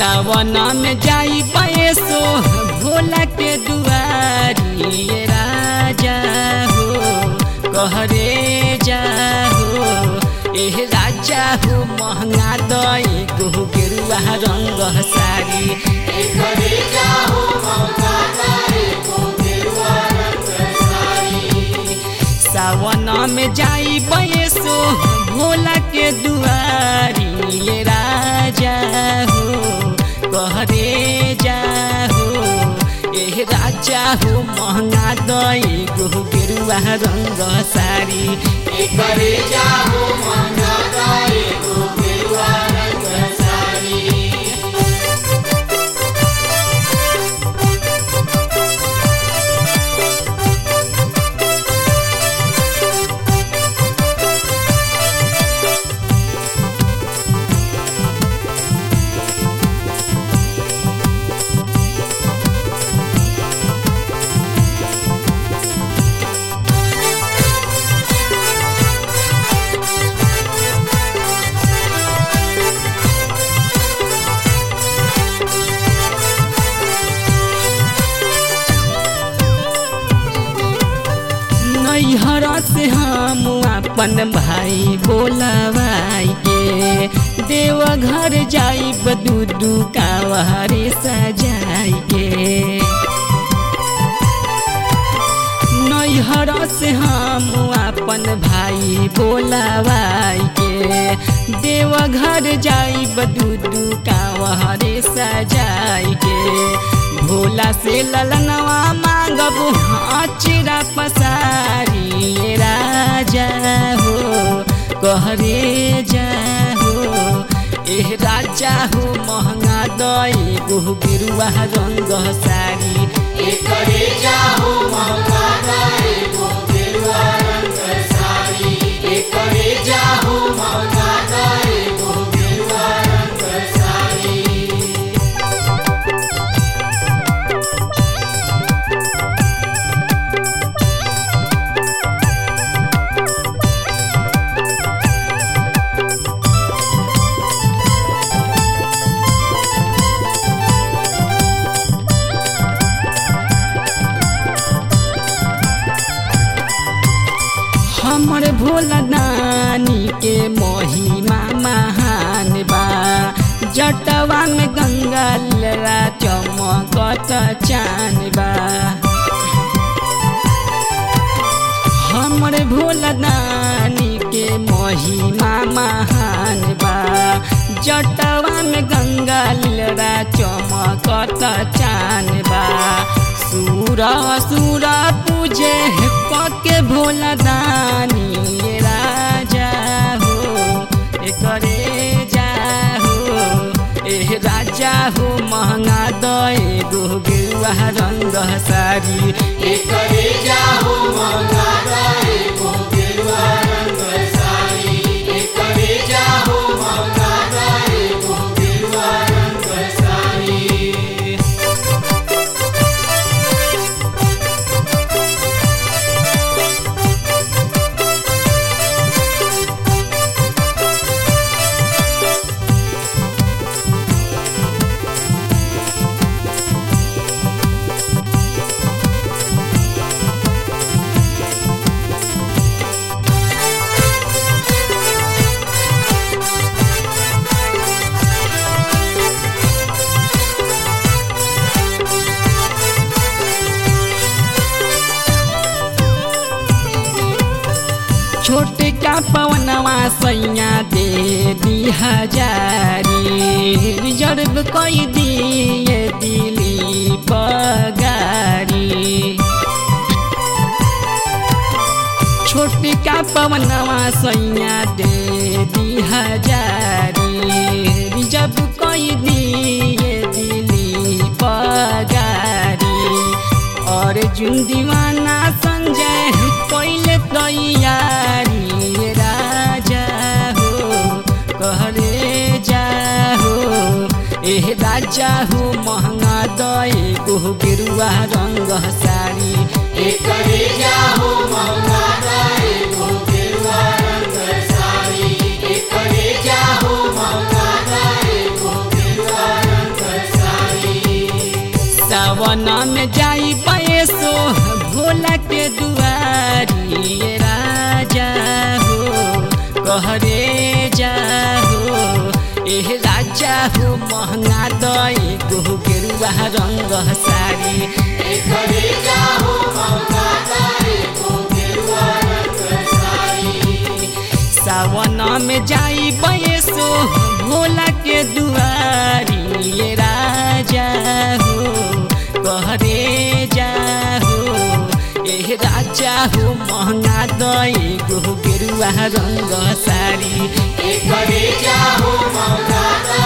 सावन में जाई पैसो भोला के दुआरी ये राजा हो कहरे जा हो एह राजा हो महंगा दई गो गेरुआ रंग साड़ी कहरे जा हो महंगा दई गो गेरुआ रंग साड़ी। सावन में जाई पैसो भोला के दुआरी ये राजा हो कहरे जा हो एह राजा हो महंगा दई गो गेरुआ रंग साड़ी कहरे जा हो महंगा दई गो गेरुआ रंग साड़ी। नैहर से हम अपन भाई बोलवाई के देवघर जाई दूधू कावरे सजाई के नैहर से हम अपन भाई बोलवाई के देवघर जाई दूधू कावरे सजाई के भोला से ललनवा मांगब आचरा पसारी राजा हो कहरे जा हो एह राजा हो महंगा दई गो गेरुआ रंग साड़ी कहरे जा हो महंगा दई गो गेरुआ रंग साड़ी। कहरे जा हो महंगा दई गो गेरुआ रंग साड़ी। हमर भोला दानी के महिमा महान बा जटवा में गंगा लरा चमकत चान बा हमर भोला दानी के महिमा महान बा जटवा में गंगा लरा चमकत चान बा सूर पूजे पके भोला दानी राजा हो करे जा हो एह राजा हो महंगा दई गो गेरुआ रंग साड़ी कहरे जा हो महंगा दई गो गेरुआ रंग साड़ी। कहरे जा हो महंगा दई गो गेरुआ रंग साड़ी। छोटे का पवनवा सैया दे दी हजारी रिजर्व कोई दिए दिली पगारी छोटे का पवनवा सैया दे दी हजारी रिजर्व कोई दिए दिली पगारी और जुन दीवाना संजय पहले तैयारी राजा हो कहरे जा हो एह राजा हो महंगा दई गो गेरुआ रंग साड़ी कहरे जा हो महंगा दई गो गेरुआ रंग साड़ी। कहरे जा हो महंगा दई गो गेरुआ रंग राजा हो महंगा दई गो गेरुआ रंग साड़ी करे जाहो महंगा दई गो गेरुआ रंग साड़ी सावन में जाई बयसो भोला के दुआरी ये राजा हो कहरे जाहो ए राजा हो महंगा दई गो गेरुआ रंग साड़ी करे जाहो महंगा